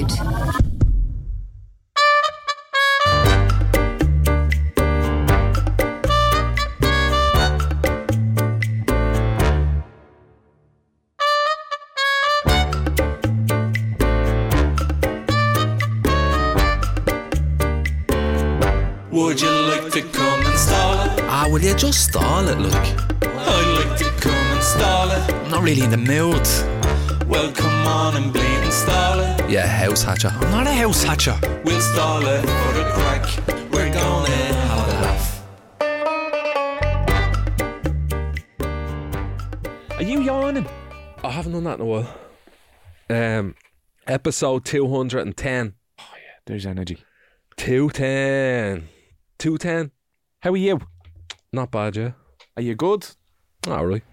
Attitude. Would you like to come and stall it? Ah, will you just stall it, look? I'd like to come and stall it. I'm not really in the mood. Well, come on and bleed and stall it. Yeah, house hatcher. I'm not a house hatcher. We'll stall it for the crack. We're gonna have a laugh. Are you yawning? I haven't done that in a while. Episode 210. There's energy. 210. 210. How are you? Not bad, yeah. Are you good? Not really.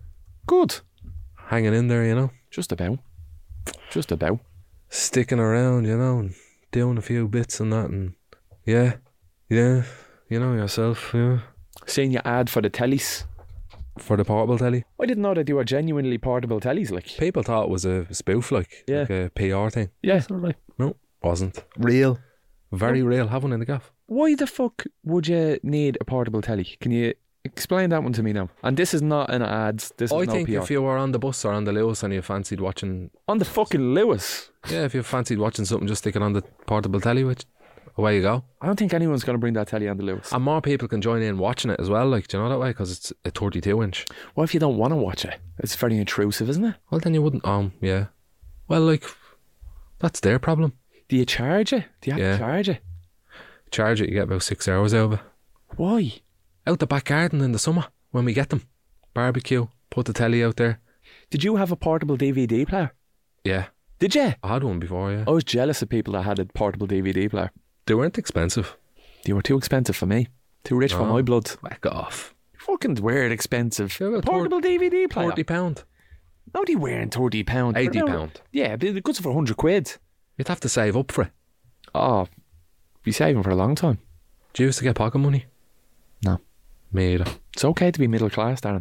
Good. Hanging in there, you know. Just about. Just about. Sticking around, you know, and doing a few bits and that, and yeah. You know yourself, yeah. Seeing your ad for the tellies. For the portable telly. I didn't know that you were genuinely portable tellies, like. People thought it was a spoof, like a PR thing. Yeah. No, wasn't. Real. Very real. Have one in the gaff. Why the fuck would you need a portable telly? Can you explain that one to me now? And this is not an ad. This is I no think PR. if you were on the bus or on the Lewis and you fancied watching... On the fucking Lewis. Yeah, if you fancied watching something, just stick it on the portable telly, which away you go. I don't think anyone's going to bring that telly on the Lewis. And more people can join in watching it as well, like, do you know that way? Because it's a 32-inch. What if you don't want to watch it? It's very intrusive, isn't it? Well, then you wouldn't... yeah. Well, like, that's their problem. Do you charge it? Do you have to charge it? Charge it, you get about 6 hours out of it. Why? Out the back garden in the summer, when we get them. Barbecue, put the telly out there. Did you have a portable DVD player? Yeah. Did you? I had one before, yeah. I was jealous of people that had a portable DVD player. They weren't expensive. They were too expensive for me. Too rich for my blood. Whack off. Fucking weird expensive. Yeah, well, Portable DVD player. £40. Nobody wearing £30. £80. Yeah, but it goes for £100. You'd have to save up for it. Oh, be saving for a long time. Do you used to get pocket money? No. Me either. It's okay to be middle class, Darren.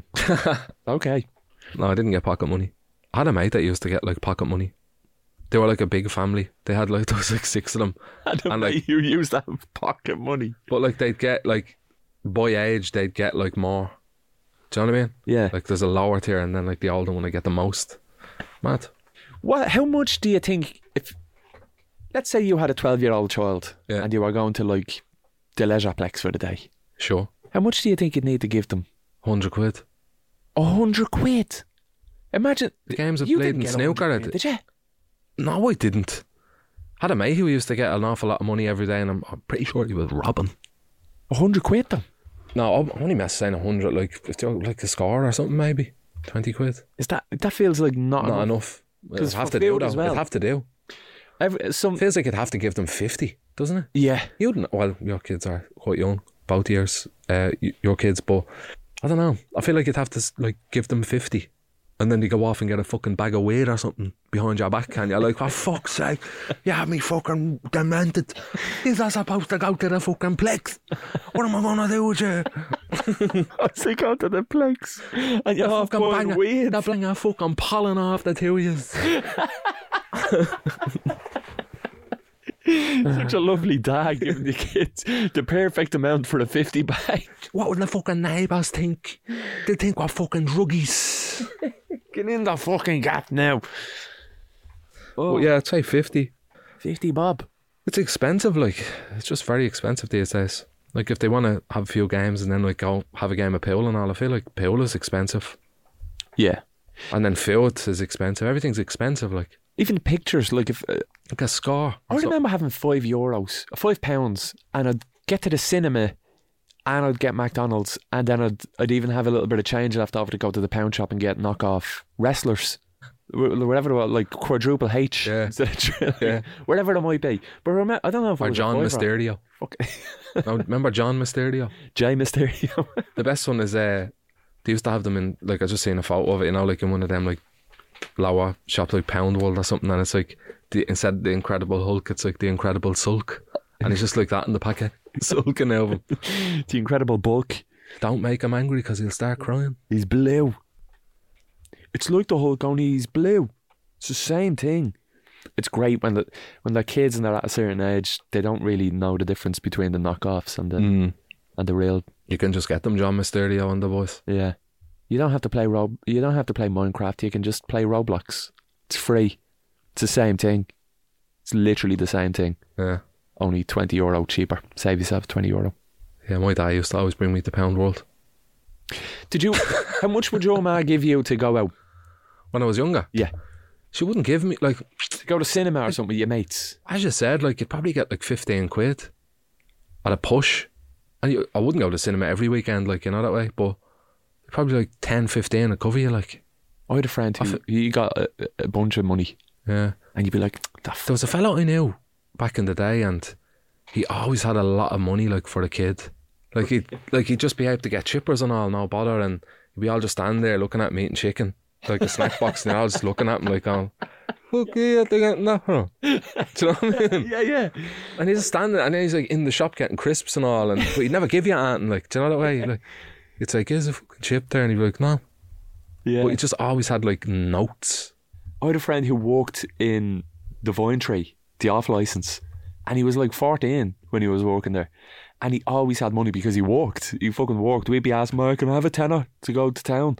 Okay. No, I didn't get pocket money. I had a mate that used to get like pocket money. They were like a big family. They had like, there was like 6 of them. And like, you use that pocket money. But like they'd get like, by age, they'd get like more. Do you know what I mean? Yeah. Like there's a lower tier and then like the older one, they get the most. Mad. What? How much do you think, if, let's say you had a 12-year-old child and you were going to like the Leisureplex for the day. Sure. How much do you think you'd need to give them? £100. £100? Imagine. The games of you played didn't in get snooker. 100 quid, did you? No, I didn't. Had a mate who used to get an awful lot of money every day, and I'm pretty sure he was robbing. £100 though? No, I'm only mess saying 100, like if you're like a score or something, maybe £20. Is that feels like not enough? It'd have for to do food though. as well. It'd have to do. Feels like it'd have to give them 50, doesn't it? Yeah. Well, your kids are quite young, both years, your kids, but I don't know. I feel like you'd have to like give them 50. And then you go off and get a fucking bag of weed or something behind your back, and you're like, for fuck's sake, you have me fucking demented. These are supposed to go to the fucking plex. What am I going to do with you? I say go to the plex. And you're fucking buying weed. They're bringing a fucking pollen off the two of you. Such a lovely dad giving the kids the perfect amount for a 50 bag. What would the fucking neighbours think? They think we're fucking druggies. Get in the fucking gap now. Oh yeah, I'd say 50. 50 bob. It's expensive, like, it's just very expensive these days. Like, if they want to have a few games and then like go have a game of pool and all, I feel like pool is expensive. Yeah. And then food is expensive. Everything's expensive, like. Even pictures, like if... like a score. I remember having £5, and I'd get to the cinema and I'd get McDonald's, and then I'd even have a little bit of change left over to go to the pound shop and get knockoff wrestlers. Whatever they were, like quadruple H. Yeah. Yeah. Whatever it might be. But I don't know if it or was John a fiver. Mysterio. Fuck. No, remember John Mysterio? Jay Mysterio. The best one is, they used to have them in, like, I just seen a photo of it, you know, like in one of them, like, lower shops like Pound World or something, and it's like, instead of the Incredible Hulk, it's like the Incredible Sulk. And it's just like that in the packet. Sulking out of him. The Incredible Bulk. Don't make him angry because he'll start crying. He's blue. It's like the Hulk, only he's blue. It's the same thing. it's great when they're kids and they're at a certain age, they don't really know the difference between the knockoffs and the real. You can just get them John Mysterio and the boys. Yeah, you don't have to play You don't have to play Minecraft. You can just play Roblox. It's free. It's the same thing. It's literally the same thing. Yeah. Only €20 cheaper. Save yourself €20. Yeah, my dad used to always bring me to Pound World. How much would your ma give you to go out? When I was younger? Yeah. She wouldn't give me, like... To go to cinema or something with your mates? As you said, like, you'd probably get like 15 quid at a push. And I wouldn't go to cinema every weekend, like, you know, that way, but probably like 10, 15 would cover you, like. I had a friend who he got a bunch of money. Yeah. And you'd be like... There was a fellow I knew back in the day, and he always had a lot of money, like, for a kid. Like he'd just be able to get chippers and all, no bother, and we all just stand there looking at me eating chicken, like a snack box, and they're all just looking at him like, oh, fuck yeah, they're getting that, huh? Do you know what I mean? Yeah. And he's just standing, and then he's like in the shop getting crisps and all, but he'd never give you anything, like, do you know that way? Like, it's like, here's a fucking chip there, and he'd be like, no. Yeah. But he just always had like notes. I had a friend who worked in the Vine Tree, the off licence, and he was like 14 when he was working there. And he always had money because he walked. He fucking walked. We'd be asking, Mark, can I have a tenner to go to town?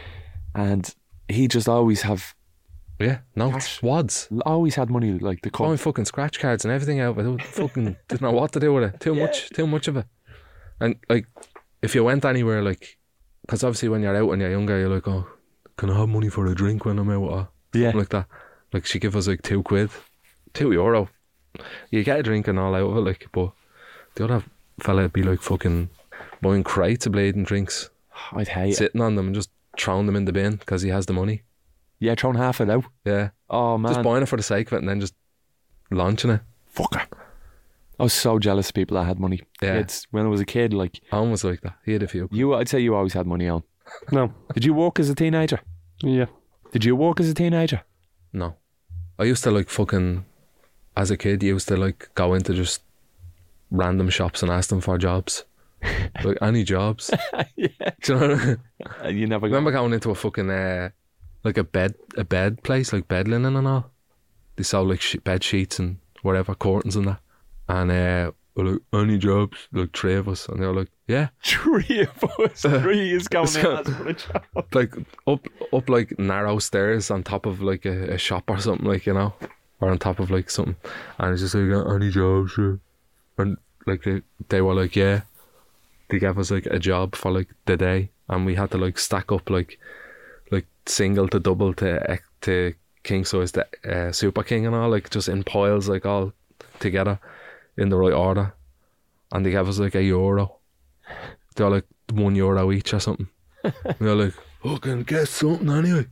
And he just always have... Yeah, notes, wads. Always had money, like the Throwing fucking scratch cards and everything out. I fucking didn't know what to do with it. Too much of it. And like, if you went anywhere, like, because obviously when you're out when you're younger, you're like, oh, can I have money for a drink when I'm out? Or something like that. Like, she give us like €2, €2. You get a drink and all out of it, like, but the other fella would be like fucking buying crates of bleeding drinks. I'd hate sitting on them and just throwing them in the bin because he has the money. Yeah, throwing half it out. Yeah. Oh man. Just buying it for the sake of it and then just launching it. Fucker. I was so jealous of people that had money. Yeah. When I was a kid, like... Owen was like that. He had a few. I'd say you always had money on. No. Did you work as a teenager? Yeah. Did you work as a teenager? No. I used to like fucking... As a kid, you used to like go into just random shops and ask them for jobs. Like, any jobs. Yeah. Do you know what I mean? You never I remember going into a fucking like a bed place, like bed linen and all. They sold like bed sheets and whatever, curtains and that. And we're like, any jobs? Like 3 of us. And they were like, yeah. 3 of us. 3 is going in as for a job. Like up like narrow stairs on top of like a shop or something, like, you know, or on top of like something. And it's just like, any jobs? And like they were like, yeah. They gave us like a job for like the day, and we had to like stack up like single to double to king size to super king and all, like just in piles, like all together in the right order. And they gave us like €1. They were like €1 each or something. We were like, fucking get something anyway.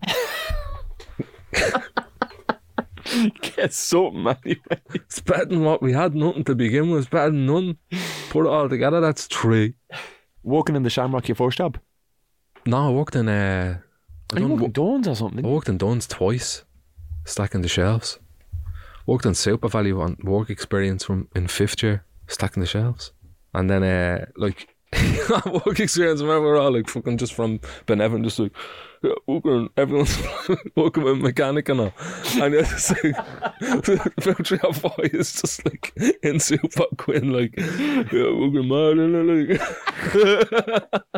Get something anyway. It's better than what we had. Nothing to begin with. It's better than none. Put it all together, that's 3. Working in the Shamrock, your first job? No, I worked in You worked in Dawn's or something? I worked in Dunn's twice, stacking the shelves. Worked in Super Value on work experience in 5th year, stacking the shelves. And then like work experience, remember, we're all like fucking just from Benevan, just like, yeah, everyone's working with mechanic and all. And it's like about 3 or 4 is just like in Super Quinn, like, yeah, working mad, like.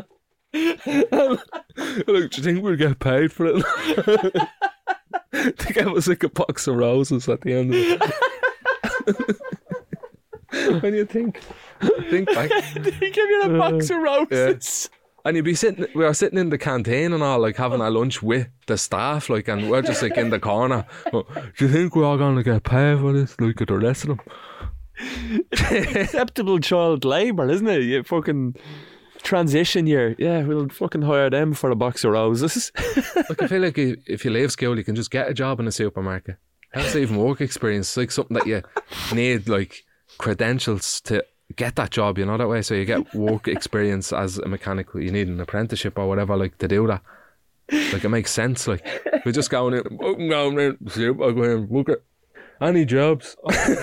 Like, do you think we'll get paid for it? They gave us like a box of roses at the end of it. When you think back, They give you a box of roses. Yeah. And we were sitting in the canteen and all, like having a lunch with the staff, like, and we're just like in the corner. Do you think we're all gonna get paid for this? Like at the rest of them. Acceptable child labour, isn't it? You fucking transition year. Yeah, we'll fucking hire them for a box of roses. Like, I feel like if you leave school, you can just get a job in a supermarket. How's even work experience? It's like something that you need, like credentials to get that job, you know, that way. So you get work experience as a mechanic. You need an apprenticeship or whatever, like, to do that. Like, it makes sense. Like, we're just going in, look at any jobs.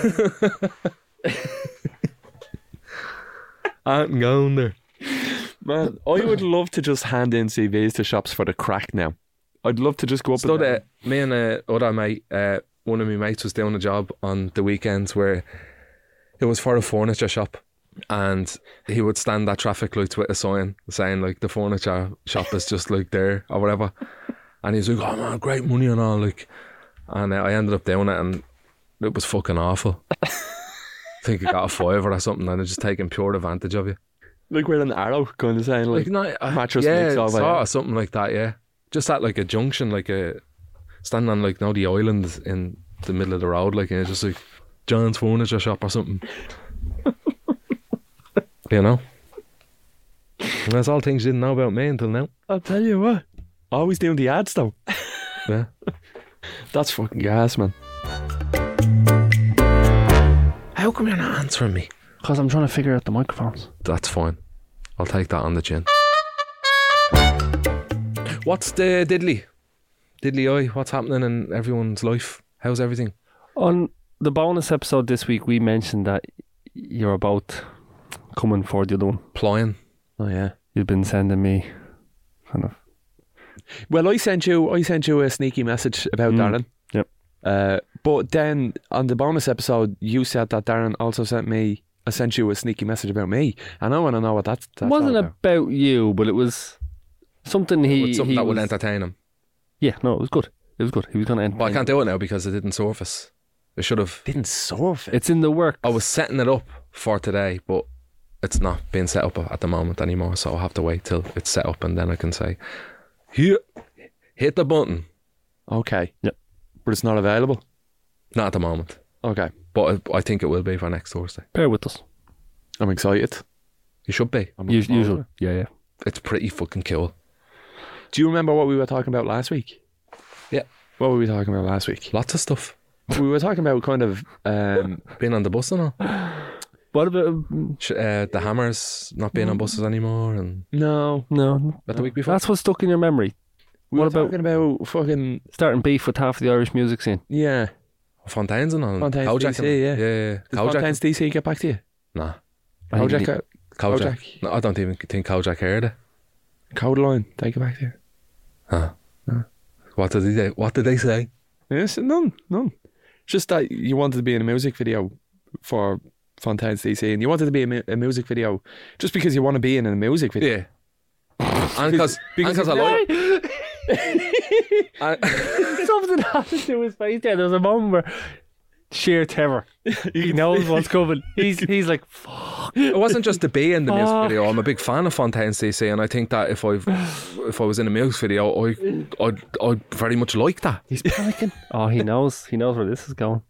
I ain't going there. Man, I would love to just hand in CVs to shops for the crack now. I'd love to just go up So and me and other mate, one of my mates was doing a job on the weekends where it was for a furniture shop, and he would stand at traffic lights with a sign saying like the furniture shop is just like there or whatever, and he's like, oh man, great money and all, like, and I ended up doing it and it was fucking awful. I think I got a $5 or something, and they're just taking pure advantage of you. Like we're an arrow kind of saying like mattress yeah, mix all sort by of something like that, yeah. Just at like a junction, like a standing on like the island in the middle of the road, like, and it's just like John's furniture shop or something. You know? And that's all things you didn't know about me until now. I'll tell you what. Always doing the ads though. Yeah. That's fucking gas, man. How come you're not answering me? Because I'm trying to figure out the microphones. That's fine. I'll take that on the chin. What's the diddly eye? What's happening in everyone's life? How's everything? On the bonus episode this week, we mentioned that you're about coming for the other one. Ploying. Oh yeah. You've been sending me kind of. Well, I sent you a sneaky message about Darren. Yep. But then on the bonus episode, you said that Darren also sent you a sneaky message about me, and I want to know what that's It wasn't all about. about you, but it was something Something that would was, entertain him. Yeah, no, it was good. It was good. He was going to entertain. Well, I can't do it now because it didn't surface. It should have. Didn't surface. It's in the work. I was setting it up for today, but it's not being set up at the moment anymore, so I'll have to wait till it's set up and then I can say, here, hit the button. Okay. Yep. But it's not available. Not at the moment, Okay. but I think it will be for next Thursday. Bear with us. I'm excited. You should be. I'm You looking forward should. to it. Yeah. It's pretty fucking cool. Do you remember what we were talking about last week? Yeah. What were we talking about last week? Lots of stuff. We were talking about kind of Being on the bus and all. What about... The Hammers not being on buses anymore, and no. No. the week before. That's what's stuck in your memory. We What were about- talking about fucking Starting beef with half of the Irish music scene. yeah. Fontaines and all. Fontaines Kojak DC, and- yeah. Yeah. Did Kojak. Fontaines DC get back to you? Nah. I think Kojak, Kojak. Kojak. No, I don't even think Kojak heard it. Codeline, take it back to you. Huh. What did they say? Yes, none. Just that you wanted to be in a music video for Fontaines DC, and you wanted to be in a music video just because you want to be in a music video. Yeah. And because I like. Something happened to his face there. There was a moment where sheer terror. He knows what's coming. He's like, fuck. It wasn't just to be in the music Fuck. video. I'm a big fan of Fontaines DC, and I think that if I was in a music video, I'd very much like that. He's panicking. Oh, he knows where this is going.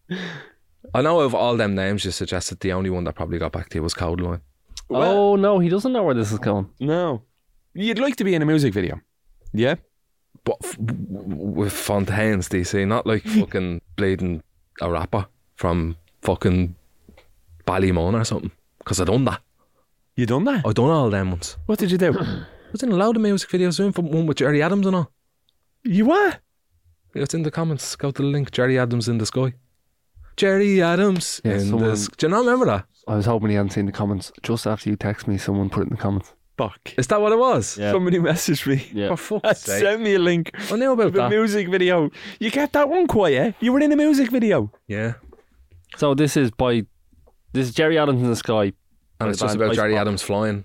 I know of all them names you suggested, the only one that probably got back to you was Codeline. Oh no, he doesn't know where this is going. No. You'd like to be in a music video. Yeah? But with Fontaines DC, not like fucking bleeding a rapper from fucking Ballymun or something. Because I done that. You done that? I done all them ones. What did you do? I was in a load of music videos, doing one with Jerry Adams and all. You what? It's in the comments. Go to the link. Jerry Adams in the sky. Jerry Adams Yeah, in someone- the sky. Do you not remember that? I was hoping he hadn't seen the comments. Just after you text me, someone put it in the comments. Fuck. Is that what it was? Yeah. Somebody messaged me. Yeah. For fuck's sake. Send me a link I knew about of a that. music video. You kept that one quiet. You were in a music video. Yeah. So this is Jerry Adams in the Sky, And it's by just the band about Jerry Ice Pop. Adams flying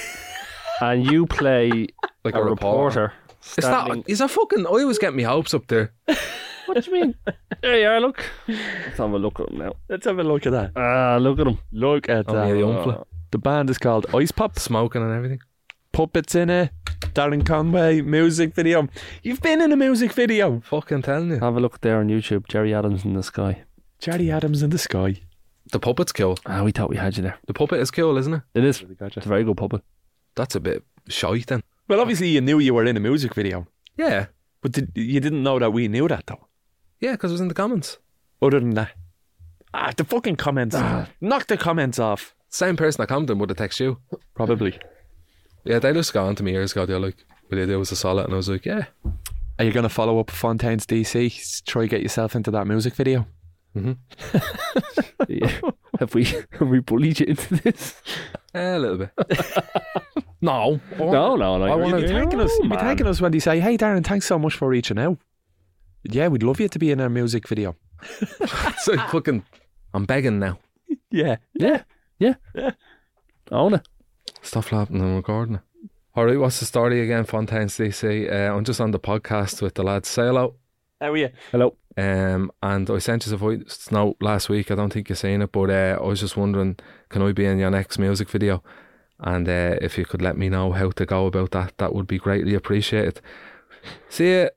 and you play like a reporter. Is standing- a fucking... I was getting my hopes up there. What do you mean? There you are, look. Let's have a look at him now. Let's have a look at that. Look at him. Look at Oh, yeah, that. the umfla. The band is called Ice Pop. Smoking and everything. Puppets in it. Darren Conway music video. You've been in a music video. Fucking telling you. Have a look there on YouTube. Jerry Adams in the Sky. Jerry Adams in the sky. The puppet's cool. We thought we had you there. The puppet is cool, isn't it? It is. It's a very good puppet. That's a bit shite then. Well, obviously you knew you were in a music video, Yeah. but you didn't know that we knew that though. Yeah, because it was in the comments. Other than that, the fucking comments. Knock the comments off. Same person that commented would have texted you. Probably. Yeah, they just got on to me years ago. They're like, will you do us a solid? And I was like, yeah. Are you going to follow up Fontaines DC? Try get yourself into that music video. Yeah. Have we bullied you into this? A little bit. No. No. I wanna- You'd be thanking us. You'd be thanking us when they say, "Hey, Darren, thanks so much for reaching out. Yeah, we'd love you to be in our music video." It's like fucking, I'm begging now. Yeah. Yeah. Own it. Stop flapping and recording it. Alright, what's the story again, Fontaines DC? I'm just on the podcast with the lads. Say hello. How are you? Hello. And I sent you a voice note last week. I don't think you've seen it, but I was just wondering, can I be in your next music video? And if you could let me know how to go about that, that would be greatly appreciated. See ya.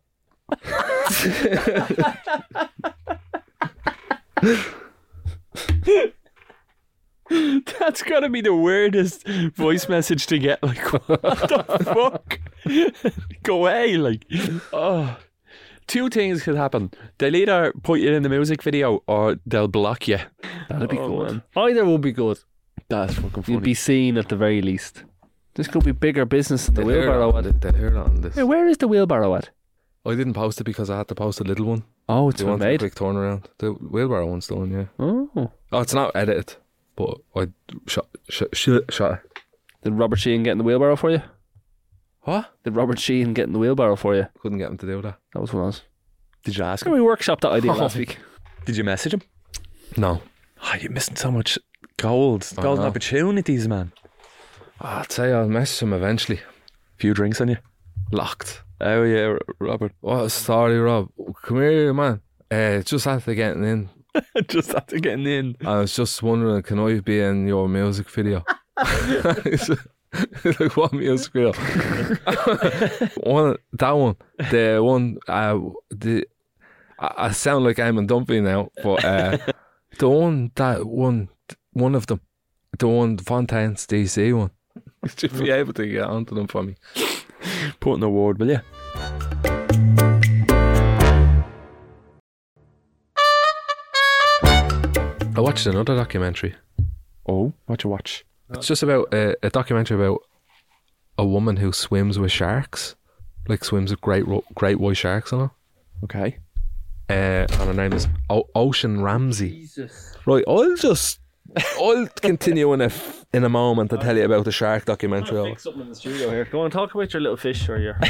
That's gotta be the weirdest voice message to get. Like, what the fuck? Go away. Like, oh. Two things could happen. They'll either put you in the music video or they'll block you. That'd be Oh, good. man. Either would be good. That's fucking funny. You'd be seen at the very least. This could be bigger business than the They'll hear wheelbarrow it ad. They'll hear it on this. Hey, where is the wheelbarrow at? I didn't post it because I had to post a little one. Oh, it's They been wanted a made. quick turnaround. The wheelbarrow one's done, yeah. Oh. Oh, it's not edited, but I shot it. Did Robert Sheehan get in the wheelbarrow for you? What? Did Robert Sheehan get in the wheelbarrow for you? Couldn't get him to do that. That was what I was. Did you ask Can him? we workshop that idea last week? Did you message him? No. Oh, you're missing so much golden know. opportunities, man. I'd say I'll message him eventually. Few drinks on you. Locked. Oh yeah, Robert. What a story, Rob. Come here, man. Just after getting in, Just after getting in. I was just wondering, can I be in your music video? Like, what music video? That one. The one, I sound like Eamon Dunphy now, but one of them, the one, Fontaines DC one. Should be able to get onto them for me. Put in a word, will you? I watched another documentary. Oh, what you watch? It's just about a documentary about a woman who swims with sharks, like swims with great white sharks on her. Okay. And her name is Ocean Ramsey. Right, I'll continue in a moment to tell you about the shark documentary. Fix something in the studio here. Go on, talk about your little fish or your.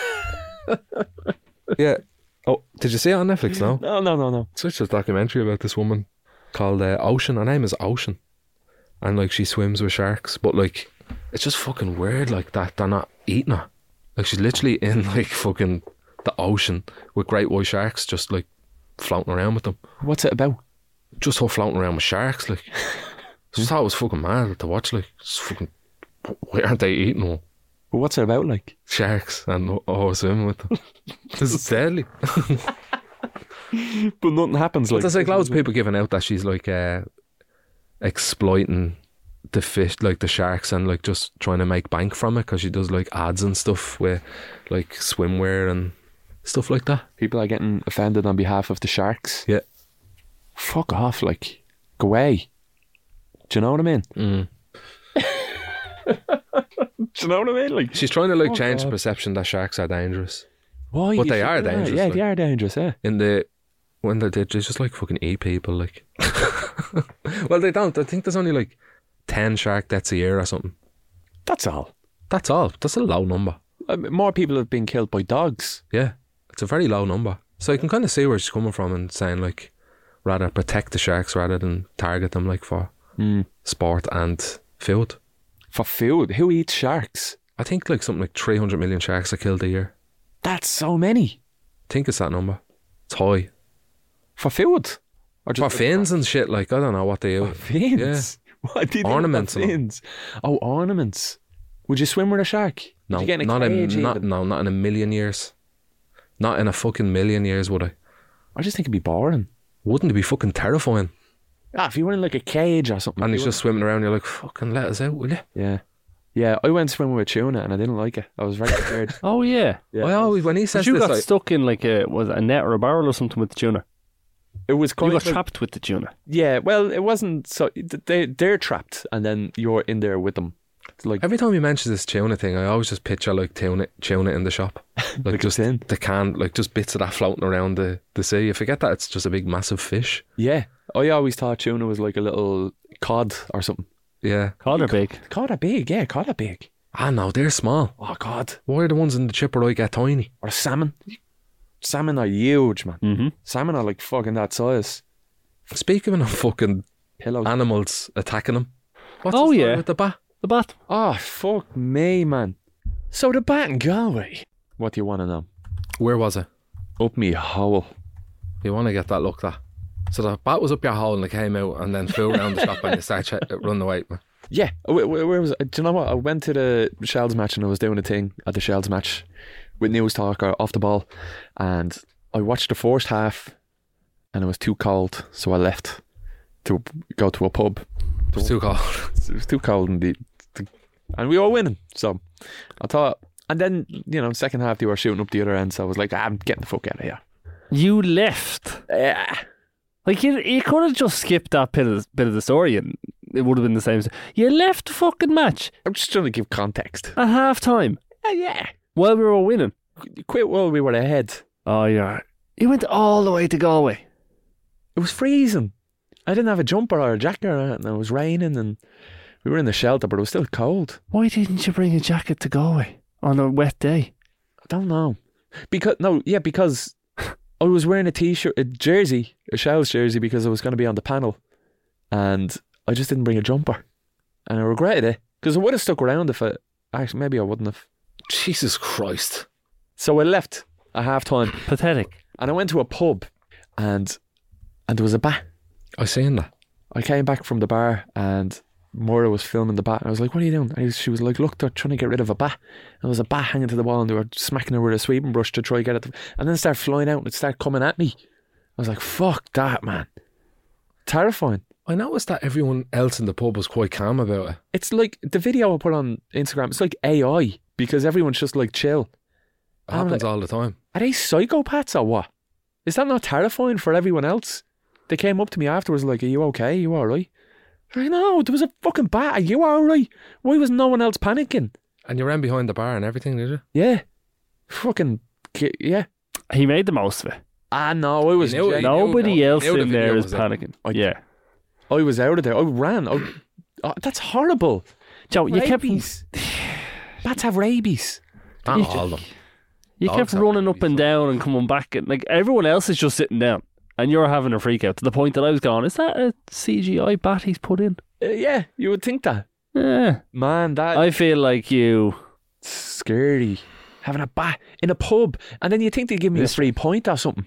Yeah. Oh, did you see it on Netflix now? No. It's such a documentary about this woman called Ocean. Her name is Ocean, and like she swims with sharks, but like it's just fucking weird like that they're not eating her. Like she's literally in like fucking the ocean with great white sharks, just like floating around with them. What's it about? Just her floating around with sharks, like. Just thought it was fucking mad to watch. Like, it's fucking, why aren't they eating them? But what's it about, like? Sharks and swimming with them. This is deadly. But nothing happens, But like. there's like loads of people giving out that she's like exploiting the fish, like the sharks, and like just trying to make bank from it because she does like ads and stuff with like swimwear and stuff like that. People are getting offended on behalf of the sharks. Yeah. Fuck off, like. Go away. Do you know what I mean? Mm. Do you know what I mean? Like, She's trying to like Oh, change the God. perception that sharks are dangerous. why? But you they are should- dangerous, Yeah, like. they are dangerous, yeah. When they just like fucking eat people, like. Well, they don't. I think there's only like 10 shark deaths a year or something. That's all. That's all. That's a low number. More people have been killed by dogs. Yeah, it's a very low number. So you can kind of see where she's coming from and saying like, rather protect the sharks rather than target them like for sport and food. For food? Who eats sharks? I think like something like 300 million sharks are killed a year. That's so many. I think it's that number. It's high. For food? Or For fins and shit, like I don't know what they do. Fins? What do you think Ornaments about and all. fins? Oh, ornaments. Would you swim with a shark? No, Would you get in a not cage in even? not in a million years. Not in a fucking million years would I. I just think it'd be boring. Wouldn't it be fucking terrifying? If you were in like a cage or something. And you he's just swimming around, you're like, fucking let us out, will you? Yeah. Yeah, I went swimming with tuna and I didn't like it. I was very scared. Oh yeah. I always, when he But says you this, got like, stuck in like a net or a barrel or something with the tuna. It was You kind got of trapped with the tuna. Yeah, well, it wasn't so. They're trapped, and then you're in there with them. It's like every time you mention this tuna thing, I always just picture like tuna in the shop. Like Like just a tin. the can, like just bits of that floating around the sea. You forget that it's just a big massive fish. yeah. I always thought tuna was like a little cod or something. Yeah. Cod are big. Cod are big, yeah, cod are big. Ah no, they're small. Oh God, Why are the ones in the chipper I get tiny? or a salmon. Salmon are huge, man. Mm-hmm. Salmon are like fucking that size. Speaking of fucking Pillows. animals attacking them, what's Oh, the story yeah. with the bat? The bat. Oh, fuck me, man. So the bat in Galway. What do you want to know? Where was it? Up me hole. You want to get that looked at. So the bat was up your hole and it came out and then flew around the shop and you start running away. Yeah, where was it? Do you know what? I went to the Shells match and I was doing a thing at the Shells match with News Talker off the ball, and I watched the first half and it was too cold, so I left to go to a pub. It was too cold. It was too cold and and we were winning, so I thought, and then, you know, second half they were shooting up the other end, so I was like, I'm getting the fuck out of here. You left. Yeah. Like, you could have just skipped that bit of the story and it would have been the same. You left the fucking match I'm just trying to give context. at half time Yeah. while we were winning. Quit while we were ahead. Oh, yeah. You went all the way to Galway. It was freezing. I didn't have a jumper or a jacket or anything. It was raining and we were in the shelter, but it was still cold. Why didn't you bring a jacket to Galway on a wet day? I don't know. Because I was wearing a t-shirt, a jersey, a Shells jersey, because I was going to be on the panel, and I just didn't bring a jumper, and I regretted it because I would have stuck around if actually maybe I wouldn't have. Jesus Christ. So I left at half time Pathetic. and I went to a pub, and there was a bat. I seen that. I came back from the bar and Moira was filming the bat, and I was like, "What are you doing?" And she was like, "Look, they're trying to get rid of a bat." And there was a bat hanging to the wall, and they were smacking her with a sweeping brush to try to get it. And then it started flying out, and it started coming at me. I was like, "Fuck that, man!" Terrifying. I noticed that everyone else in the pub was quite calm about it. It's like the video I put on Instagram. It's like AI because everyone's just like chill. It happens all the time. Are they psychopaths or what? Is that not terrifying for everyone else? They came up to me afterwards like, "Are you okay? Are you all right?" I know, there was a fucking bat. Are you all right? Why was no one else panicking? And you ran behind the bar and everything, did you? Yeah. Yeah. He made the most of it. Ah, no, I was He knew it. Nobody he else knew the in there video is was in. panicking. I- Yeah. I was out of there. I ran. Oh, that's horrible. Joe, you kept Rabies. Bats have rabies. Not all of them. you Dogs kept have running rabies, up and down and coming back, and like everyone else is just sitting down, and you're having a freak out to the point that I was going, "Is that a CGI bat he's put in?" Yeah, you would think that. Yeah. Man, that's I feel like you. scary. Having a bat in a pub, and then you think they'd give me a free point or something.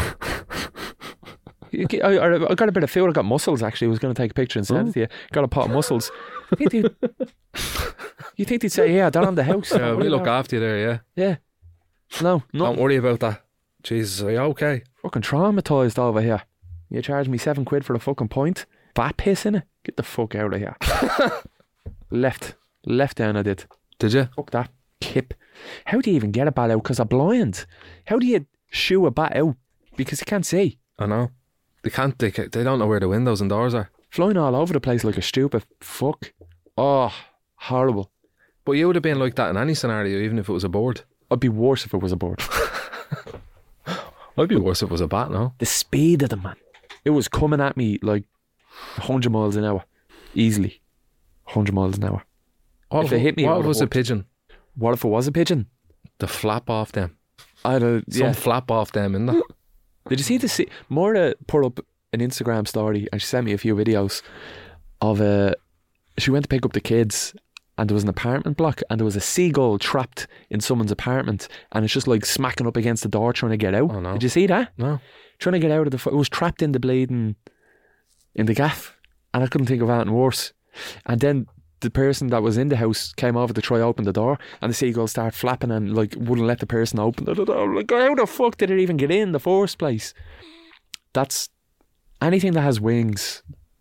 I got a bit of food. I got mussels, actually. I was going to take a picture and send it to you. Got a pot of mussels. You think they'd say, "Yeah, they're on the house." Yeah, we look after you there, yeah. Yeah. No, Don't worry about that. Jesus, are you okay? fucking traumatised over here. You charge me £7 for a fucking point. Bat piss in it. Get the fuck out of here. Left down I did. Did you? Fuck that. Kip. How do you even get a bat out? Because I'm blind. How do you shoo a bat out? Because you can't see. I know. They can't, they don't know where the windows and doors are. Flying all over the place like a stupid fuck. Oh, horrible. But you would have been like that in any scenario, even if it was a bird. I'd be worse if it was a bird. I'd be worse if it was a bat, no? The speed of them, man. It was coming at me like 100 miles an hour. Easily. 100 miles an hour. If it hit me, it what would've was a worked. pigeon? What if it was a pigeon? The flap off them. I'd have, Some flap off them, isn't there? Did you see the Maura put up an Instagram story and she sent me a few videos of she went to pick up the kids and there was an apartment block and there was a seagull trapped in someone's apartment and it's just like smacking up against the door trying to get out. Oh, no. Did you see that? No. Trying to get out of it was trapped in the bleeding in the gaff, and I couldn't think of anything worse. And then the person that was in the house came over to try to open the door and the seagull started flapping and like wouldn't let the person open the door. Like, how the fuck did it even get in the first place? That's anything that has wings.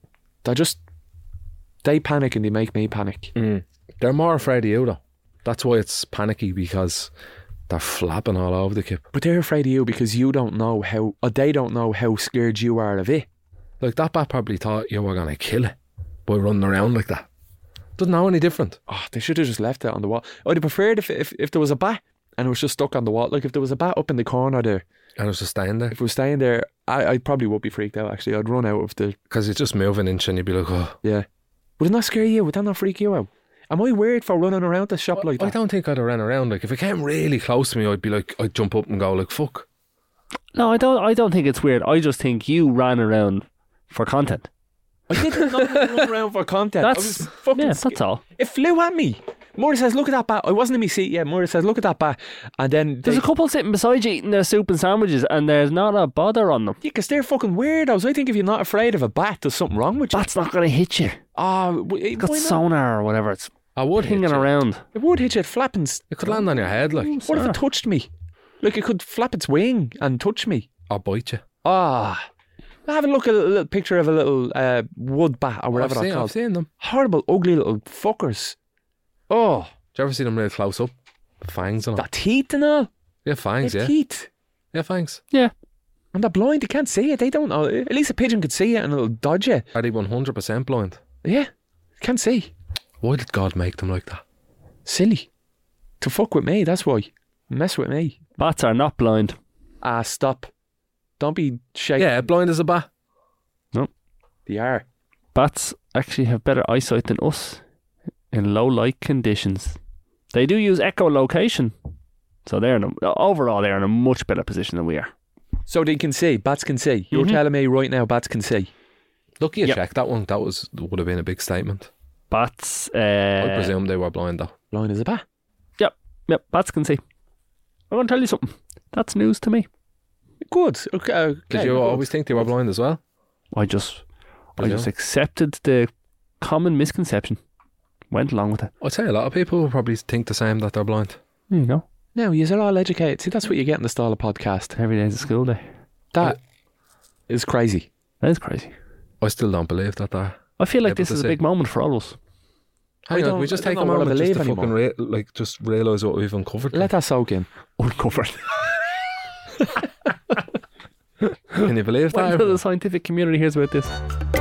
They panic and they make me panic. They're more afraid of you, though. That's why it's panicky, because they're flapping all over the kip. But they're afraid of you because you don't know how, or they don't know how scared you are of it. Like, that bat probably thought you were going to kill it by running around like that. Doesn't know any different. Oh, they should have just left it on the wall. I'd have preferred if there was a bat and it was just stuck on the wall. Like if there was a bat up in the corner there, And it was just staying there. if it was staying there, I probably would be freaked out actually. I'd run out of the, Because it's just move an inch and you'd be like, oh. yeah. Would it not scare you? Would that not freak you out? Am I weird for running around the shop like I that? don't think I'd have ran around. Like, if it came really close to me, I'd be like, I'd jump up and go like, fuck. No, I don't think it's weird. I just think you ran around for content. I did not run around for content. I was That's fucking that's all. It flew at me. Murray says, look at that bat. I wasn't in my seat yet. Murray says, look at that bat. And then There's a couple sitting beside you eating their soup and sandwiches, and there's not a bother on them. yeah, because they're fucking weirdos. I think if you're not afraid of a bat, there's something wrong with you. That's not going to hit you. It's Got sonar or whatever. It's I would hit pinging you. around. It would hit you at flapping. It could land on your head, like, What if it touched me? Like it could flap its wing and touch me. or bite you. Have a look at a little picture of a little wood bat or whatever that's I've called. seen them. Horrible, ugly little fuckers. Oh, Do you ever see them real close up? Fangs and all. the teeth and all. Yeah, fangs, The yeah. teeth. Yeah, fangs. Yeah. And they're blind. They can't see it. They don't know. At least a pigeon could see it and it'll dodge you. Are they 100% blind? Yeah. Can't see. Why did God make them like that? Silly. To fuck with me, that's why. Mess with me. Bats are not blind. Stop. Don't be shaking. Yeah, blind as a bat. They are. Bats actually have better eyesight than us in low light conditions. They do use echolocation, so overall they're in a much better position than we are. So they can see. Bats can see. You're telling me right now bats can see. Lucky you Yep. checked that one. That would have been a big statement. Bats, I presume they were blind though. Blind as a bat. Yep, bats can see. I'm going to tell you something. That's news to me. Good. Okay. Did you always think they were blind as well? I just Brilliant. accepted the common misconception. Went along with it. I'd say a lot of people will probably think the same, that they're blind. There you go. No, you're all educated. See, that's what you get in the style of podcast. Every day's a school day. That is crazy. That is crazy. I still don't believe that they're... I feel like able this to is a see. big moment for all of us. Hang on, don't- we just I take a don't know what I moment just to believe fucking just realise what we've uncovered. Let that soak in. Uncovered. Can you believe Wait until that? the scientific community hears about this.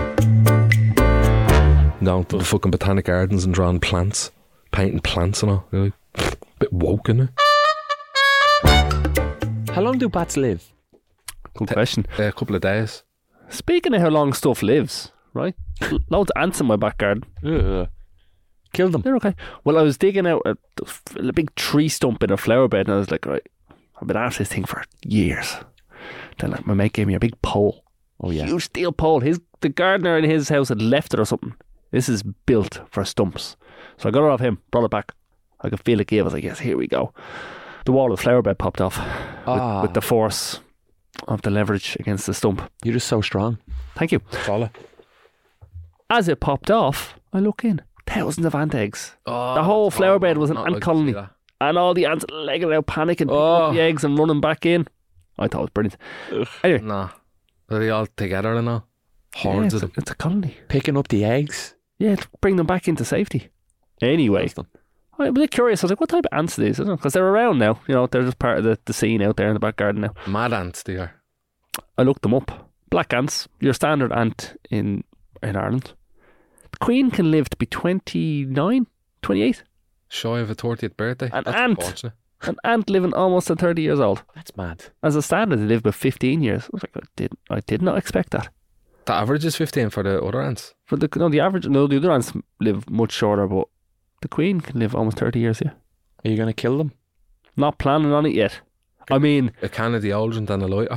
Down to the fucking botanic gardens and drawing plants, painting plants and all. Really. Bit woke, isn't it? How long do bats live? Good question. A couple of days. Speaking of how long stuff lives, right? Loads of ants in my back garden. Kill them. They're okay. Well, I was digging out a big tree stump in a flower bed, and I was like, right, I've been after this thing for years. Then like, my mate gave me a big pole. Oh, yeah. Huge steel pole. The gardener in his house had left it or something. This is built for stumps. So I got it off him, brought it back. I could feel it give. I was like, yes, here we go. The wall of the flower bed popped off with the force of the leverage against the stump. You're just so strong. Thank you. Solid. As it popped off, I look in. Thousands of ant eggs. The whole flower bed was an ant colony. And all the ants legging out, panicking, picking up the eggs and running back in. I thought it was brilliant. Anyway, Nah. Are they all together and all? yeah, Hordes of them. it's a colony. Picking up the eggs. Yeah, to bring them back into safety. Anyway, I was a bit curious. I was like, what type of ants are these? Because they're around now. You know, they're just part of the scene out there in the back garden now. Mad ants, they are. I looked them up. Black ants, your standard ant in Ireland. The queen can live to be 29, 28. Shy of a 30th birthday. An That's ant. unfortunate. An ant living almost to 30 years old. That's mad. As a standard, they live about 15 years. I was like, I did not expect that. The average is 15 for the other ants. For the other ants live much shorter, but the queen can live almost 30 years, yeah. Are you going to kill them? Not planning on it yet. I mean, A can of deodorant and a lighter.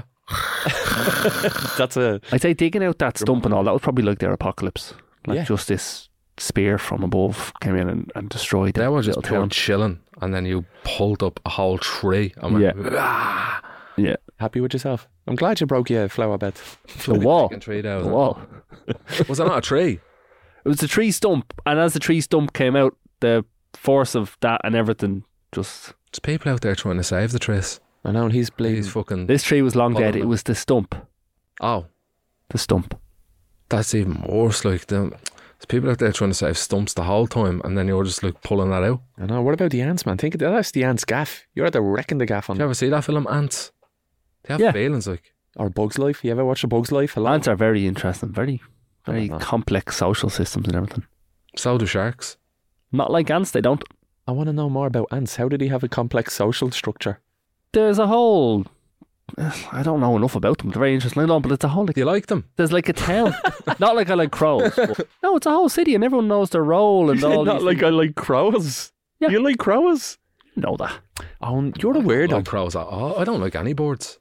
That's a... I'd say digging out that stump and all, that was probably like their apocalypse. Like Yeah. just this spear from above came in and destroyed They the were just little pure town. chilling, and then you pulled up a whole tree and went, "Ah." Yeah. Happy with yourself? I'm glad you broke your flower bed. The wall. Fucking tree down. The wall. Was it not a tree? It was a tree stump, and as the tree stump came out, the force of that and everything just... There's people out there trying to save the trees. I know, and he's bleeding. He's fucking... This tree was long dead. Follow It them. was the stump. Oh, The stump. that's even worse. Like, there's people out there trying to save stumps the whole time, and then you're just like pulling that out. I know. What about the ants, man? Think of that's the ants' gaff. You're at the wrecking the gaff on Did you ever see that film, Ants? They have Yeah. feelings, like. Or Bug's Life. You ever watch a Bug's Life? Hello? Ants are very interesting. Very, very know. complex social systems and everything. So do sharks. Not like ants, they don't. I want to know more about ants. How did he have a complex social structure? There's a whole... I don't know enough about them. They're very interesting. I don't, but it's a whole... Do you like them? There's like a town. Not like I like crows. But, no, it's a whole city and everyone knows their role and all Not these like things. I like crows. Yeah. You like crows? You know that. Oh, you're a I weirdo. like crows. I don't like any birds.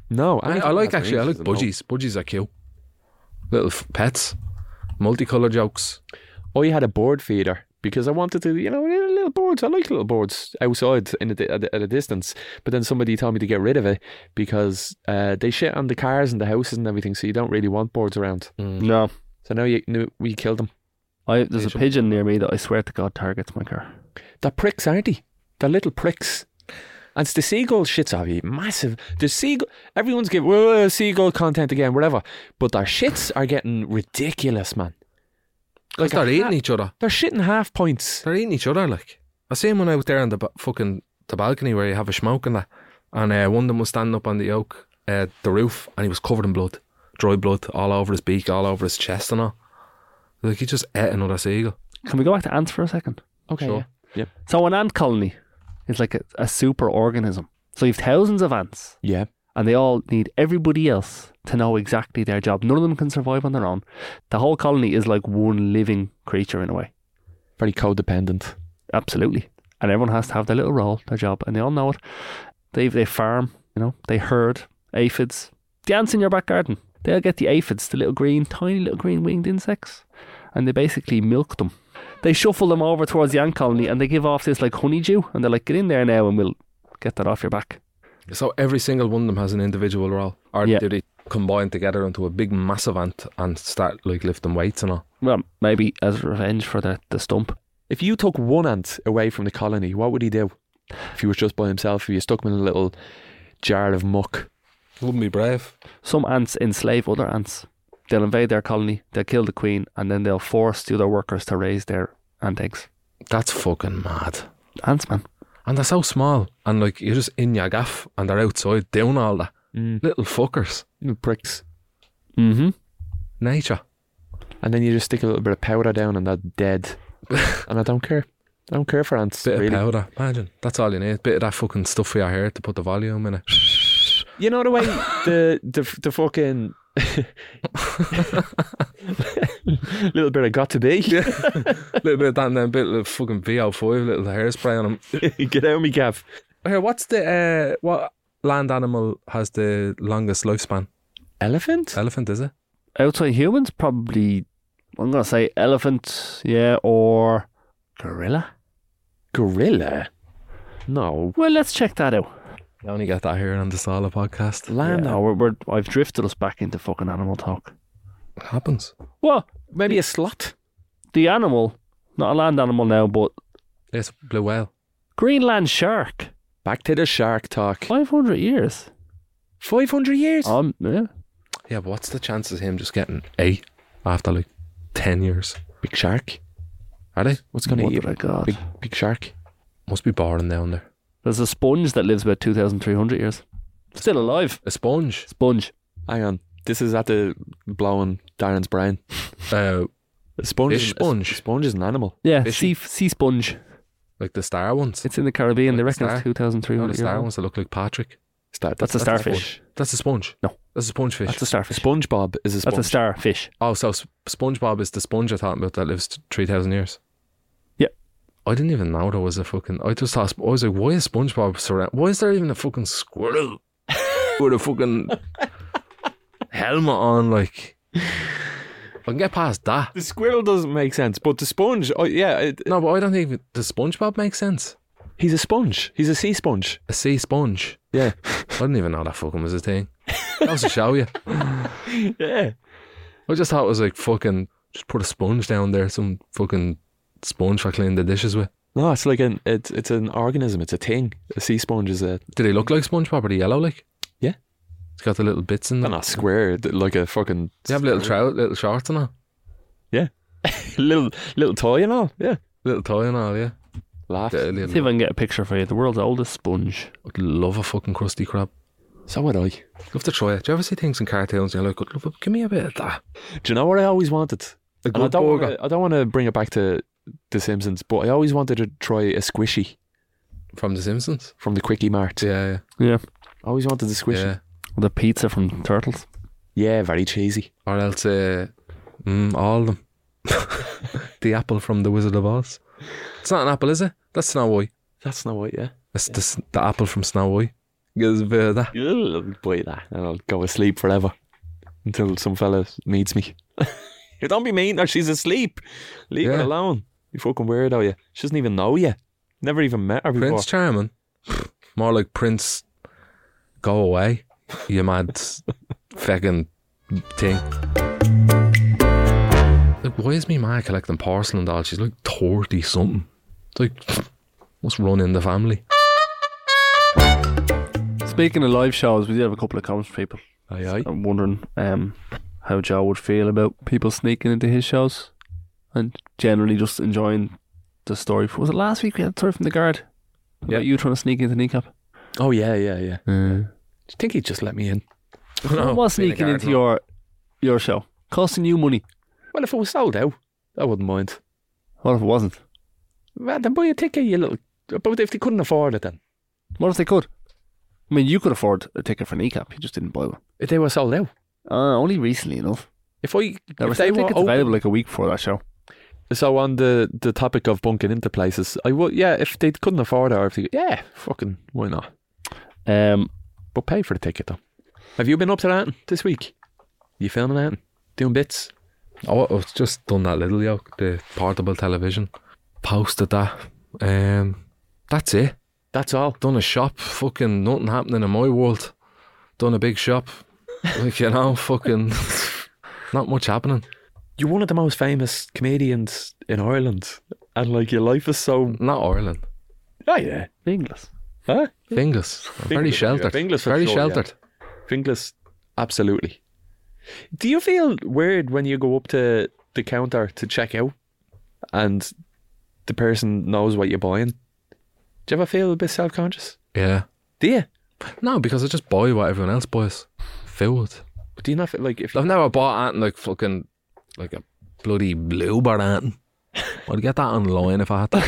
No, I like budgies. Budgies are cute. Little pets. Multicolour jokes. I had a bird feeder because I wanted to, little birds. I like little birds outside at a distance. But then somebody told me to get rid of it because they shit on the cars and the houses and everything, so you don't really want birds around. No. So now we killed them. There's a pigeon near me that I swear to God targets my car. They're pricks, aren't they? They're little pricks. And it's the seagull shits are massive. The seagull, everyone's giving seagull content again, whatever. But their shits are getting ridiculous, man. Because they're eating each other. They're shitting half points. They're eating each other, like. I seen one out there on the balcony where you have a smoke and that. And one of them was standing up on the the roof, and he was covered in blood. Dry blood all over his beak, all over his chest and all. Like, he just ate another seagull. Can we go back to ants for a second? Okay, Sure. yeah. So an ant colony is like a super organism. So you've thousands of ants, Yeah. and they all need everybody else to know exactly their job. None of them can survive on their own. The whole colony is like one living creature in a way. Very codependent. Absolutely. And everyone has to have their little role, their job, and they all know it. They farm, they herd aphids. The ants in your back garden, they'll get the aphids, the tiny little green winged insects, and they basically milk them. They shuffle them over towards the ant colony and they give off this like honeydew, and they're like, get in there now and we'll get that off your back. So every single one of them has an individual role? Or Yeah. do they combine together into a big massive ant and start like lifting weights and all? Well, maybe as revenge for the stump. If you took one ant away from the colony, what would he do? If he was just by himself, if you stuck him in a little jar of muck. Wouldn't be brave. Some ants enslave other ants. They'll invade their colony, they'll kill the queen, and then they'll force the other workers to raise their ant eggs. That's fucking mad. Ants, man. And they're so small. And like, you're just in your gaff and they're outside doing all that. Little fuckers. Little pricks. Mm-hmm. Nature. And then you just stick a little bit of powder down and they're dead. And I don't care. I don't care for ants, Bit really. of powder. Imagine. That's all you need. Bit of that fucking stuff for your hair to put the volume in it. You know the way the fucking little bit of got to be. Little bit of that and then a bit of fucking VO5, little hairspray on them. Get out of me, Gav. Here, what's the what land animal has the longest lifespan? Elephant? Elephant, is it? Outside humans, probably, I'm going to say elephant, yeah, or gorilla. Gorilla? No. Well, let's check that out. You only get that here on the Sala podcast. Land. No, I've drifted us back into fucking animal talk. It happens. Well, Maybe a slot? the animal, not a land animal now, but Yes, blue whale. Greenland shark. Back to the shark talk. 500 years. 500 years? Yeah. Yeah, but what's the chances of him just getting 8 after like 10 years? Big shark. Are they? What's going to What eat did I got? big shark? Must be boring down there. There's a sponge that lives about 2,300 years. Still alive. A sponge. Sponge. Hang on. This is at the blowing Darren's brain. Uh, A sponge. Fish sponge. A sponge is an animal. Yeah, Fishy. sea sponge. like the star ones. It's in the Caribbean. They Like reckon the it's star? 2,300 the years star old. ones that look like Patrick. That's a starfish. That's a sponge. No. That's a sponge fish. That's a starfish. SpongeBob is a sponge. That's a starfish. Oh, so SpongeBob is the sponge you're talking about that lives 3,000 years? Yeah. I didn't even know there was a fucking... I just thought... I was like, why is SpongeBob surrounded... Why is there even a fucking squirrel with a fucking helmet on, like... I can get past that. The squirrel doesn't make sense, but the sponge, No, but I don't think... Does SpongeBob make sense? he's a sponge. He's a sea sponge. A sea sponge? Yeah. I didn't even know that fucking was a thing. That was to show you. Yeah. I just thought it was like fucking... Just put a sponge down there, some fucking sponge for cleaning the dishes with. No, it's like it's an organism. It's a thing. A sea sponge is a... Did he look like SpongeBob? Are they yellow like? Yeah. It's got the little bits in They're them. not square, like a fucking... They have little shorts and all. Yeah. little toy and all. Yeah. Little toy and all, yeah. Laugh. Yeah, See if I can get a picture for you. The world's oldest sponge. I'd love a fucking Krusty Krab. So would I. Love to try it. Do you ever see things in cartoons and you're like, love, give me a bit of that? Do you know what I always wanted? A And I good don't burger. wanna, I don't want to bring it back to The Simpsons, but I always wanted to try a squishy From The Simpsons? from the Quickie Mart. Yeah, Yeah. I always wanted the yeah. squishy. Yeah. The pizza from Turtles. Yeah, very cheesy. Or else, all of them. The apple from The Wizard of Oz. It's not an apple, is it? That's Snow White. That's not what, yeah. It's the apple from Snow White. Gives a bit of that. I'll buy that and I'll go asleep forever until some fella meets me. You don't be mean, or she's asleep. Leave her Yeah. alone. You fucking weirdo, you. She doesn't even know you. Never even met her before. Prince Charming. More like Prince, go away. You mad fucking thing. Like, why is me ma collecting porcelain dolls? She's like 30 something. It's like, must run in the family. Speaking of live shows, we did have a couple of comments from people. Aye, aye. I'm wondering how Joe would feel about people sneaking into his shows and generally just enjoying the story. Was it last week we had a story from the guard? Yeah. About you trying to sneak into Kneecap? Oh, yeah. Do you think he'd just let me in? What was sneaking into your show? Costing you money. Well, if it was sold out, I wouldn't mind. What if it wasn't? Well, then buy a ticket, you little... But if they couldn't afford it then? What if they could? I mean, you could afford a ticket for Kneecap, you just didn't buy one. If they were sold out. Only recently enough. If There were they still were tickets available like a week before that show. So on the topic of bunking into places, I would, yeah, if they couldn't afford it, or if they, yeah, fucking, why not? But pay for the ticket though. Have you been up to that this week? You filming that? Doing bits? Oh, I've just done that little yoke, the portable television. Posted that. That's it. That's all. Done a shop. Fucking nothing happening in my world. Done a big shop. Like, you know, fucking not much happening. You're one of the most famous comedians in Ireland, and like your life is so. Not Ireland. Oh yeah, Finglas. huh? Finglas. I'm very Finglas, sheltered. yeah, Finglas for very sure, sheltered. Finglas, absolutely. Do you feel weird when you go up to the counter to check out, and the person knows what you're buying? Do you ever feel a bit self-conscious? Yeah. Do you? No, because I just buy what everyone else buys. Food. But do you not feel like if you I've never bought anything like fucking like a bloody bluebird anything. I'd get that online if I had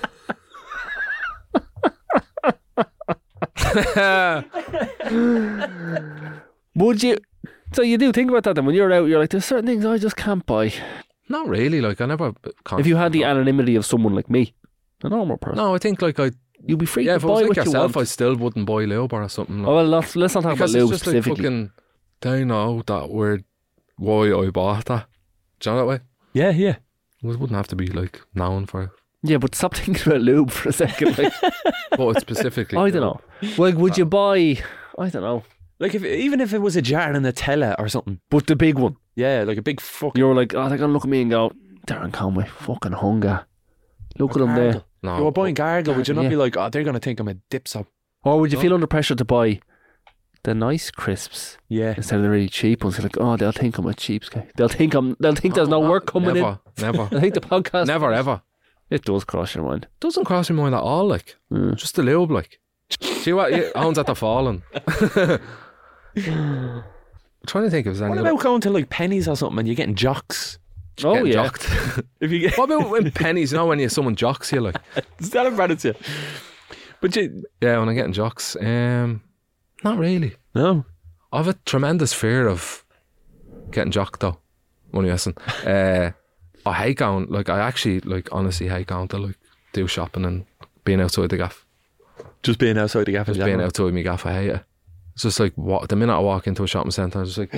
to. Would you? So you do think about that then when you're out, you're like, there's certain things I just can't buy. Not really. Like I never. If you had the anonymity of someone like me, a normal person, No, I think like I. you'd be free Yeah, to if I buy was like what you yourself, I want. still wouldn't buy Luber or something. Like. Oh, well, let's not talk about Because Lube it's just like specifically. fucking. They know that word. Why I bought that. Do you know that way? yeah. It wouldn't have to be like known for it. Yeah, but stop thinking about Lube for a second. Like, But it's specifically. I don't know. Like, would you buy? I don't know. Like even if it was a jar in a Nutella or something. But the big one, Yeah, like a big fucking. you were like, oh, they're gonna look at me and go, Darren Conway, fucking hunger. Look at him there. No. You were buying Gargle, would you not Yeah. be like, oh, they're going to think I'm a dipso? Or would you No. feel under pressure to buy the nice crisps Yeah. instead of the really cheap ones? You're like, oh, they'll think I'm a cheapskate. They'll think there's no work coming in. Never. I think the podcast. Never ever. It does cross your mind. Doesn't cross my mind at all. Like just the lube. Like see what owns at the falling. I'm trying to think if there's any. What about going to like Pennies or something and you're getting jocks? Oh getting yeah. jocked. If you get What about when pennies? You know when someone jocks you like. is that about it? But you Yeah, when I'm getting jocks. Not really. no. I have a tremendous fear of getting jocked though. Only listen. I hate going. Like I actually like honestly hate going to like do shopping and being outside the gaff. Just being outside the gaff. Just being outside my gaff, I hate it. It's just like what the minute I walk into a shopping centre, I'm just like,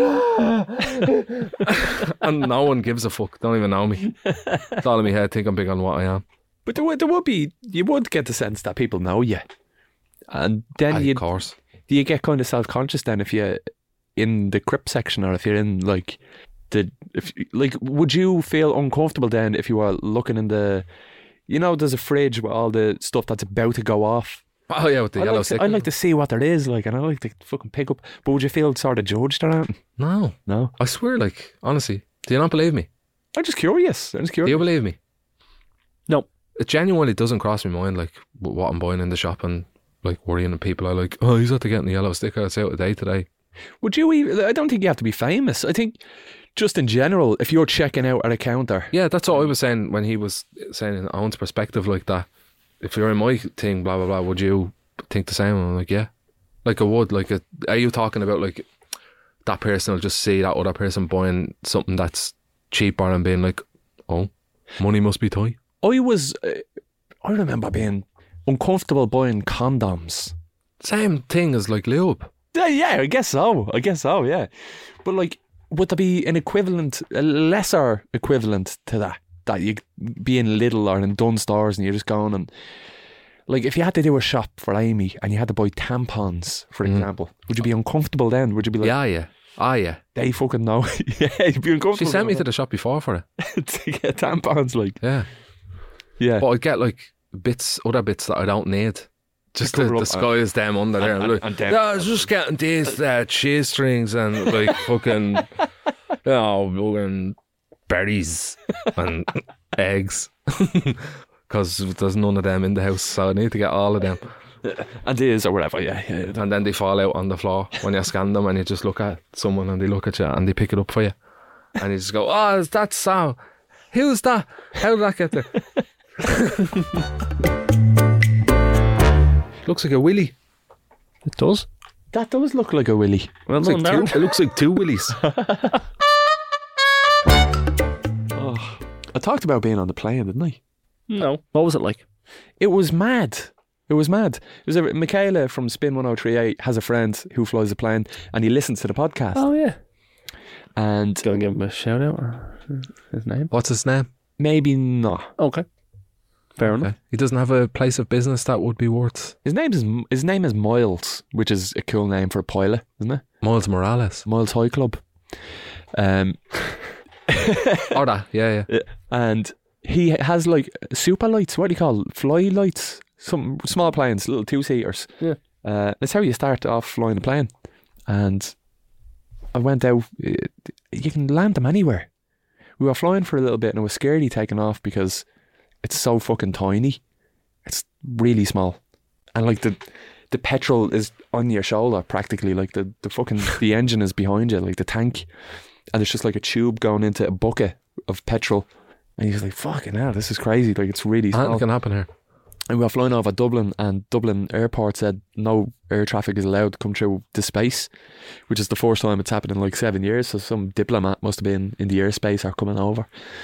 and no one gives a fuck. Don't even know me. It's all in my head. Think I'm big on what I am. But there would be, you would get the sense that people know you, and then Aye, you of course. do you get kind of self conscious then if you're in the crip section or if you're in like would you feel uncomfortable then if you were looking in the, you know, there's a fridge with all the stuff that's about to go off. Oh yeah, with the yellow stick. I like to see what there is, like, and I like to fucking pick up. But would you feel sort of judged or anything? No, No. I swear. Like honestly, do you not believe me? I'm just curious. Do you believe me? No. It genuinely doesn't cross my mind like what I'm buying in the shop and like worrying the people. I like. Oh, he's after getting the yellow sticker. It's out of date today. Would you even, I don't think you have to be famous. I think just in general, if you're checking out at a counter. Yeah, that's what I was saying when he was saying in Owen's perspective like that. If you're in my thing, blah blah blah, would you think the same? I'm like, yeah, like I would. Like, are you talking about like that person will just see that other person buying something that's cheaper and being like, oh, money must be tight. I remember being uncomfortable buying condoms Same thing as like lube. Yeah, I guess so. Yeah. But like, would there be an equivalent, a lesser equivalent to that? That you be in Lidl or in Dunnes stores and you're just going and, like, if you had to do a shop for Amy and you had to buy tampons, for example, would you be uncomfortable then? Would you be like, Yeah. they fucking know? Yeah, you'd be uncomfortable. She sent me to the shop before for it. to get tampons, like. Yeah. Yeah. But I'd get like other bits that I don't need. Just to cover up, disguise them under there. and Like, them- yeah, I was just getting these cheese strings and like fucking, fucking berries and eggs. Because there's none of them in the house, so I need to get all of them. And these or whatever, yeah. And then they fall out on the floor when you scan them, and you just look at someone and they look at you and they pick it up for you. And you just go, oh, is that so? Who's that? How did that get there? Looks like a willy. It does. That does look like a willy. Well, It looks like two willies. I talked about being on the plane, didn't I? No. What was it like? It was mad. Michaela from Spin 1038 has a friend who flies a plane and he listens to the podcast. Oh, yeah. And Gonna give him a shout out or his name? What's his name? maybe not. Okay. Fair enough. He doesn't have a place of business that would be worth. His name is Miles, which is a cool name for a pilot, isn't it? Miles Morales. Miles Toy Club. Or that, yeah. And he has like super lights. What do you call it? Fly lights? Some small planes, little 2-seaters. Yeah. That's how you start off flying a plane. And I went out. You can land them anywhere. We were flying for a little bit and I was scaredy taking off because it's so fucking tiny. It's really small. And like the petrol is on your shoulder practically. Like the fucking the engine is behind you, like the tank. And it's just like a tube going into a bucket of petrol. And he's like, fucking hell, this is crazy. Like it's really small. Anything can happen here. And we were flying over Dublin, and Dublin airport said no air traffic is allowed to come through the space, which is the first time it's happened in like 7 years. So some diplomat must have been in the airspace or coming over.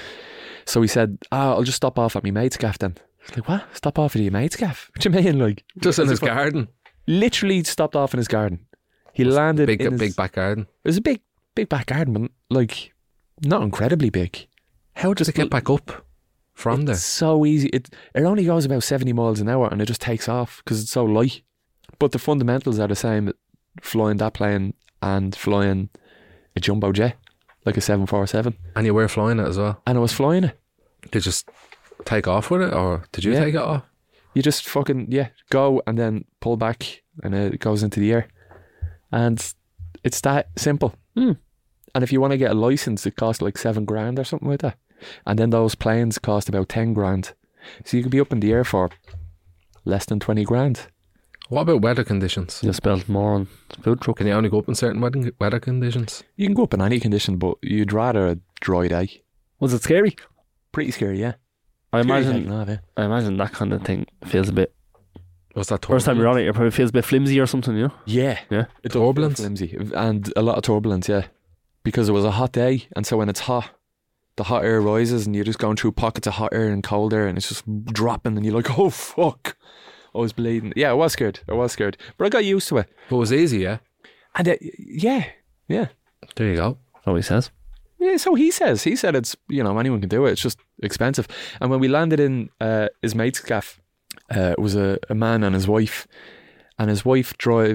So he said, I'll just stop off at my mate's gaff then. I was like, what? Stop off at your mate's gaff? What do you mean? Like, Just in his garden. literally stopped off in his garden. He landed in his, Big back garden. It was a big back garden, but like not incredibly big. How does To get back up from there. It's so easy. It only goes about 70 miles an hour and it just takes off because it's so light. But the fundamentals are the same, flying that plane and flying a jumbo jet, like a 747. And you were flying it as well. And I was flying it. Did you just take off with it, or did you Yeah. take it off? You just fucking, go and then pull back and it goes into the air. And it's that simple. And if you want to get a license, it costs like $7,000 or something like that. And then those planes cost about $10,000. So you could be up in the air for less than $20,000. What about weather conditions? You spelled more on food truck. Can you only go up in certain weather conditions? You can go up in any condition, but you'd rather a dry day. Was it scary? Pretty scary, yeah. I Scary imagine. taking off, yeah. I imagine that kind of thing feels a bit. Was that First time you're on it, it probably feels a bit flimsy or something. You know. Yeah. Yeah. It does feel Turbulence? flimsy. And a lot of turbulence, yeah. Because it was a hot day, and so when it's hot, the hot air rises and you're just going through pockets of hot air and cold air and it's just dropping and you're like, oh fuck. I was bleeding. Yeah, I was scared. But I got used to it. But it was easy, yeah? And yeah. There you go. That's what he says. Yeah, so he says. He said it's, anyone can do it. It's just expensive. And when we landed in his mate's gaff, it was a man and his wife. And his wife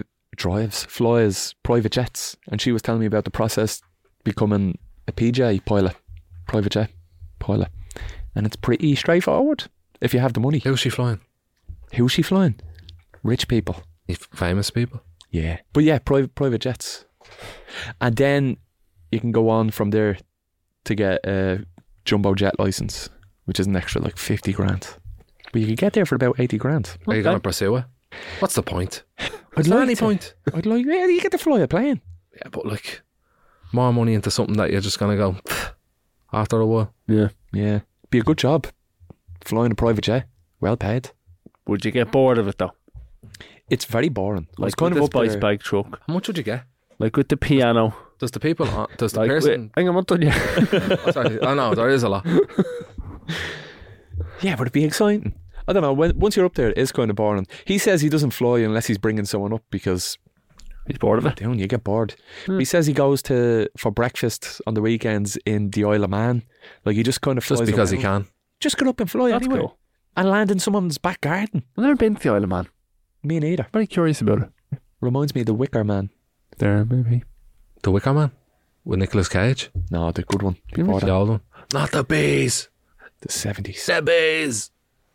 flies private jets. And she was telling me about the process becoming a PJ pilot, private jet pilot. And it's pretty straightforward if you have the money. Who's she flying? Who's she flying? Rich people. Famous people. Yeah. But yeah, private jets. And then you can go on from there to get a jumbo jet license, which is an extra like $50,000. But you could get there for about $80,000. Are you going to pursue it? What's the point? I'd Is there like any to. point? You get to fly a plane. Yeah, but like, more money into something that you're just going to go after a while. Yeah. Yeah. Be a good job. Flying a private jet. Well paid. Would you get bored of it though? It's very boring. Like it's kind with of the up spice there. bag truck, How much would you get? like with the piano. Does the people, does the Like, person... hang on, I'm done yet. Oh, sorry. Oh no, there is a lot. Yeah, but it'd be exciting. I don't know. Once you're up there, it is kind of boring. He says he doesn't fly unless he's bringing someone up because He's bored of it. down you get bored. He says he goes for breakfast on the weekends in the Isle of Man. Like he just kind of flies Just because he around. can. Just get up and fly That's anywhere cool. and land in someone's back garden. I've never been to the Isle of Man. Me neither. Very curious about it. Reminds me of the Wicker Man. There, maybe. The Wicker Man with Nicolas Cage. No, the good one. You Before The that, old one. Not the bees. the 70s. The bees.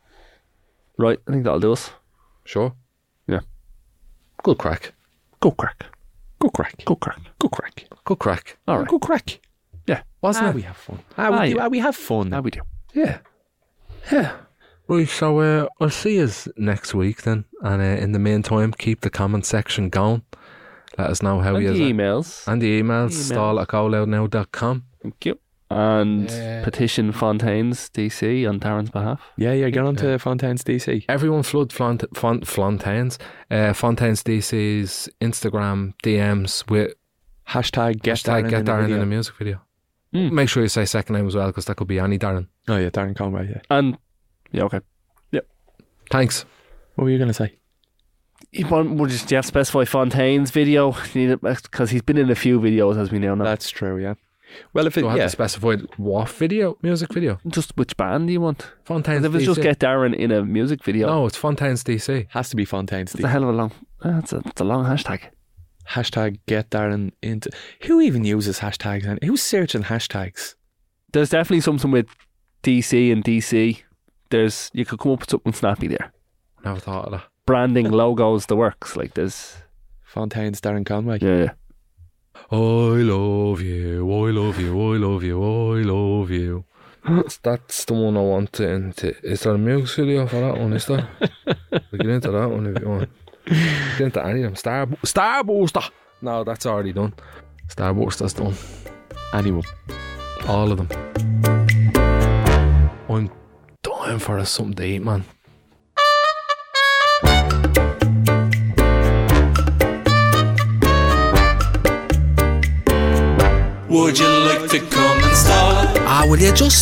Right, I think that'll do us. Sure. Yeah. Good crack. Go crack. Go crack. Go crack. Go crack. Good crack. All right. Go crack. Yeah. Wasn't it? We have fun. We have fun. How we do. Yeah. Yeah. Right, so I'll see you next week then. And in the meantime, keep the comment section going. Let us know how And you the emails. And the emails, Emails. stall@goloudnow.com. Thank you. And petition Fontaines DC on Darren's behalf. Yeah, get on to Fontaine's DC. Everyone flood Fontaines. Fontaines DC's Instagram DMs with Hashtag get hashtag get Darren in video. a music video. Mm. Make sure you say second name as well, because that could be any Darren. Oh yeah, Darren Conway, yeah. And, yeah, okay. Thanks. What were you going to say? Do you have to specify Fontaine's video? Because he's been in a few videos, as we now know. That's true, yeah. Well, if it, Do I have yeah. to specify what video? Music video? Just which band do you want? Fontaines 'Cause if it's DC. just get Darren in a music video, No, it's Fontaines DC. Has to be Fontaine's it's a DC. hell of a long. It's a long hashtag. Hashtag get Darren into. Who even uses hashtags? And who's searching hashtags? There's definitely something with DC and DC. You could come up with something snappy there. Never thought of that. Branding, logos, the works. Like there's, Fontaine's Darren Conway. yeah. I love you, I love you, I love you, I love you. That's the one I want to into. Is there a music video for that one? Is there? We get into that one if you want. Get into any of them. Starburster. No, that's already done. Starburster's done. Anyone. All of them. I'm dying for something to eat, man. Would you like to come and stall? Will you just